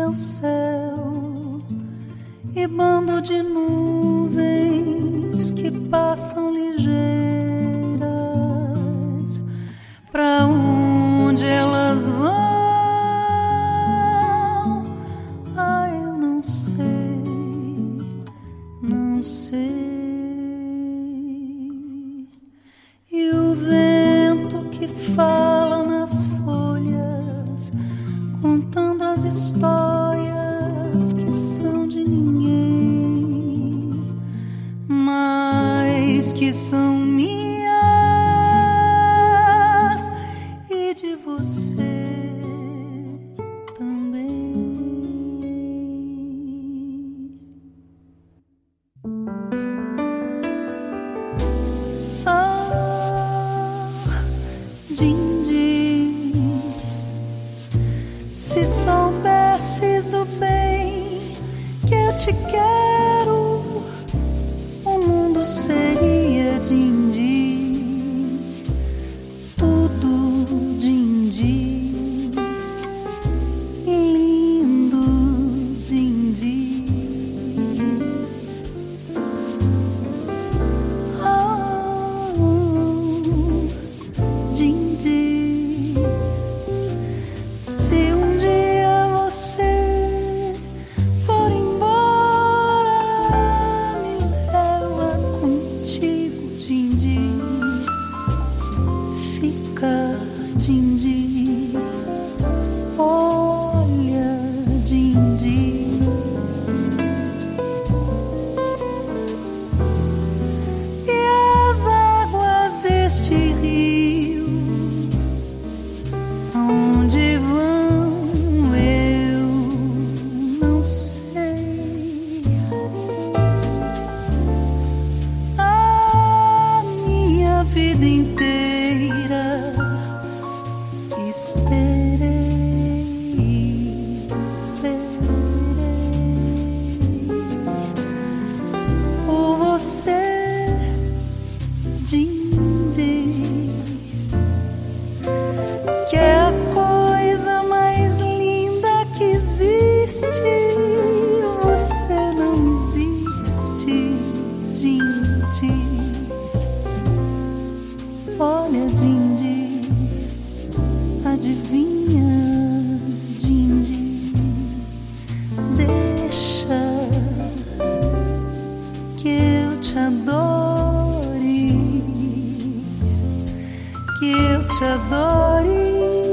meu céu e bando de nuvens que passam ligeiras. Pra onde elas vão? Ah, eu não sei, não sei. E o vento que fala nas folhas, contando as histórias que são de ninguém, mas que são minhas e de você também. Ah, Dindi, se soubesses do bem que eu te quero, o mundo seria Dindi, tudo Dindi, lindo Dindi. Ah, Dindi, se um dia você for embora, me leva contigo, Dindi. Fica, Dindi. Olha, Dindi. E as águas deste rio, aonde vão eu não sei. A minha vida inteira esperei, esperei por você, Dindi, que é a coisa mais linda que existe. Você não existe, Dindi. Olha, Dindi, adivinha, Dindi, deixa que eu te adore, que eu te adore.